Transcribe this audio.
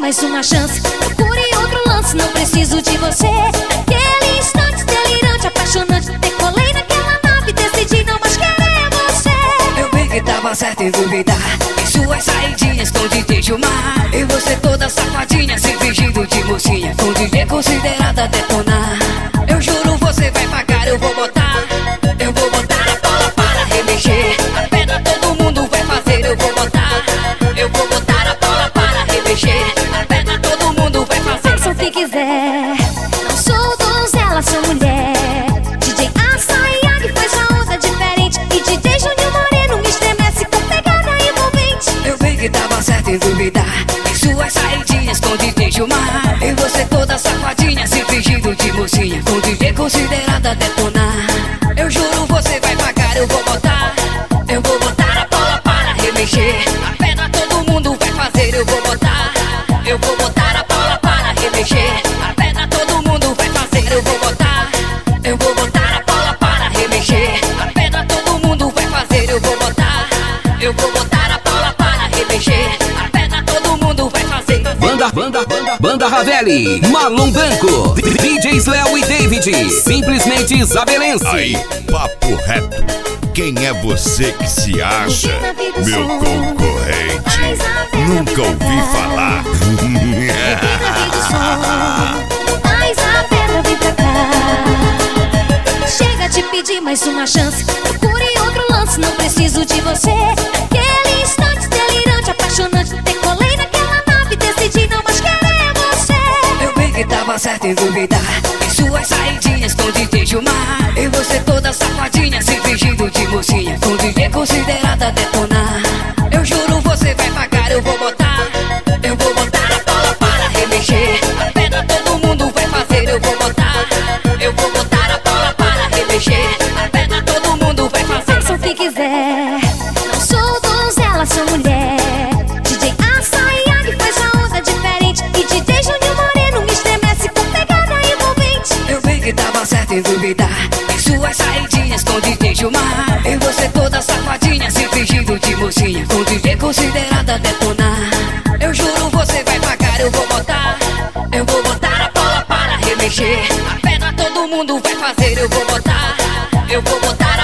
mais uma chance. Procure outro lance, não preciso de você. Naquele instante delirante, apaixonante, decolei naquela nave, decidi não mais querer você. Eu bem que tava certo em duvidar em suas saidinhas com DJ Gilmar. E você toda safadinha, se fingindo de mocinha, com DJ considerada detonar. Eu juro você vai pagar, eu vou botar a bola para remexer. A pedra todo mundo vai fazer, eu vou botar a bola para remexer. A pedra todo mundo vai fazer. Faça o que quiser, não sou donzela, sou mulher. DJ Açaiag faz uma onda diferente, e DJ Júnior Moreno me estremece com pegada envolvente. Eu bem que tava certo em duvidar em suas saidinhas com DJ Gilmar. E você toda safadinha, se fingindo de mocinha, com DJ considerada detonar. Eu juro você vai pagar, eu vou botar a bola para remexer. A pedra todo mundo vai fazer, eu vou botar a bola para remexer. A pedra todo mundo vai fazer, eu vou botar a bola para remexer. A pedra todo mundo vai fazer, eu vou botar a bola para remexer. A pedra todo mundo vai fazer. Banda Ravelli, Malum Branco, DJs Léo e David, simplesmente isabelense. Aí, papo reto. Quem é você que se acha meu concorrente? Nunca ouvi falar. Mas a pedra vem pra cá. Chega de pedir mais uma chance. Procure outro lance, não preciso de você. Naquele instante delirante, apaixonante, decolei naquela nave, decidi não mais querer você. Eu bem que tava certo em duvidar em suas saidinhas com DJ Gilmar. E você toda safadinha, se fingindo de mocinha, com DJ considerada detonar. Eu juro você vai pagar, eu vou botar a bola para remexer. A pedra todo mundo vai fazer, eu vou botar a bola para remexer. A pedra todo mundo vai fazer. Faça o que quiser, não sou donzela, sou mulher. DJ Açaiag faz uma onda diferente, e DJ Júnior Moreno me estremece com pegada envolvente. Eu bem que tava certo em duvidar em suas saidinhas com DJ Gilmar. E você toda safadinha, se fingindo de mocinha, com DJ considerada detonar. Eu juro você vai pagar, eu vou botar a bola para remexer. A pedra todo mundo vai fazer, eu vou botar